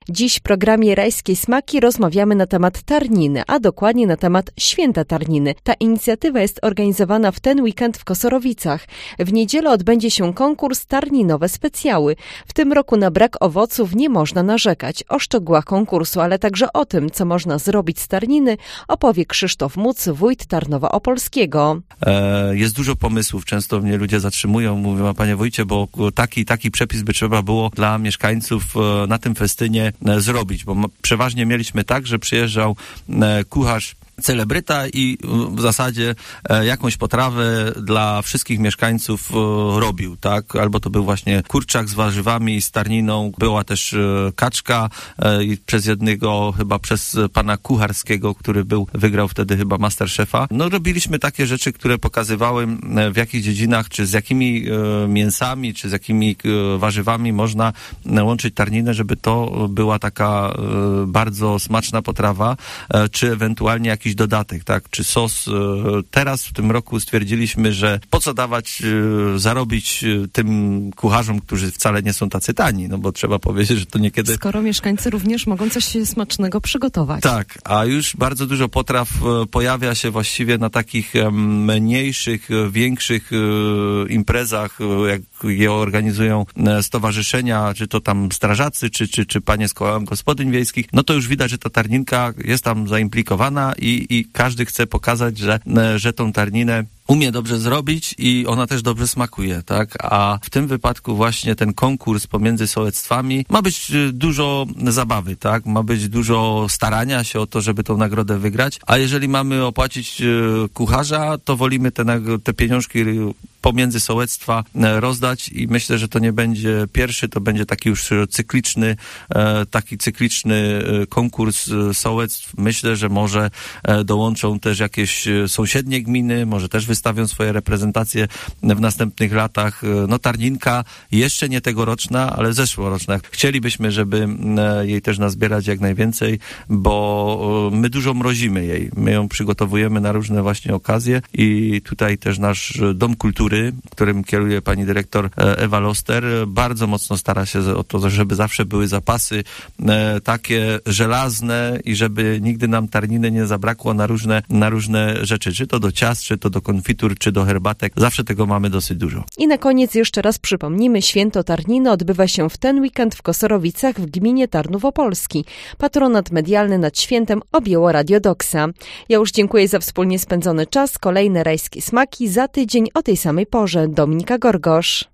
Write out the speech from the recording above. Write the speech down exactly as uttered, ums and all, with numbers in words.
Dziś w programie Rajskie Smaki rozmawiamy na temat Tarniny, a dokładnie na temat Święta Tarniny. Ta inicjatywa jest organizowana w ten weekend w Kosorowicach. W niedzielę odbędzie się konkurs Tarninowe Specjały. W tym roku na brak owoców nie można narzekać. O szczegółach konkursu, ale także o tym, co można zrobić z Tarniny, opowie Krzysztof Muc, wójt Tarnowa Opolskiego. E, jest dużo pomysłów. Często mnie ludzie zatrzymują, mówią, a panie wójcie, bo taki taki przepis by trzeba było dla mieszkańców na tym festynie zrobić, bo przeważnie mieliśmy tak, że przyjeżdżał kucharz celebryta i w zasadzie jakąś potrawę dla wszystkich mieszkańców robił, tak? Albo to był właśnie kurczak z warzywami, z tarniną, była też kaczka i przez jednego, chyba przez pana Kucharskiego, który był, wygrał wtedy chyba Masterchefa. No robiliśmy takie rzeczy, które pokazywały w jakich dziedzinach, czy z jakimi mięsami, czy z jakimi warzywami można łączyć tarninę, żeby to była taka bardzo smaczna potrawa, czy ewentualnie jakiś dodatek, tak, czy sos. Teraz w tym roku stwierdziliśmy, że po co dawać, zarobić tym kucharzom, którzy wcale nie są tacy tani, no bo trzeba powiedzieć, że to niekiedy... Skoro mieszkańcy również mogą coś smacznego przygotować. Tak, a już bardzo dużo potraw pojawia się właściwie na takich mniejszych, większych imprezach, jak je organizują stowarzyszenia, czy to tam strażacy, czy, czy, czy panie z koła gospodyń wiejskich, no to już widać, że ta tarninka jest tam zaimplikowana i, i każdy chce pokazać, że, że tą tarninę umie dobrze zrobić i ona też dobrze smakuje, tak? A w tym wypadku właśnie ten konkurs pomiędzy sołectwami ma być dużo zabawy, tak? Ma być dużo starania się o to, żeby tą nagrodę wygrać, a jeżeli mamy opłacić kucharza, to wolimy te, te pieniążki pomiędzy sołectwa rozdać i myślę, że to nie będzie pierwszy, to będzie taki już cykliczny, taki cykliczny konkurs sołectw. Myślę, że może dołączą też jakieś sąsiednie gminy, może też wystawią swoje reprezentacje w następnych latach. No Tarninka jeszcze nie tegoroczna, ale zeszłoroczna. Chcielibyśmy, żeby jej też nazbierać jak najwięcej, bo my dużo mrozimy jej. My ją przygotowujemy na różne właśnie okazje i tutaj też nasz Dom Kultury, którym kieruje pani dyrektor Ewa Loster, bardzo mocno stara się o to, żeby zawsze były zapasy e, takie żelazne i żeby nigdy nam tarniny nie zabrakło na różne, na różne rzeczy, czy to do ciast, czy to do konfitur, czy do herbatek. Zawsze tego mamy dosyć dużo. I na koniec jeszcze raz przypomnimy, Święto Tarniny odbywa się w ten weekend w Kosorowicach w gminie Tarnów Opolski. Patronat medialny nad świętem objęło Radio Doksa. Ja już dziękuję za wspólnie spędzony czas. Kolejne Rajskie Smaki za tydzień o tej samej porze. Dominika Gorgosz.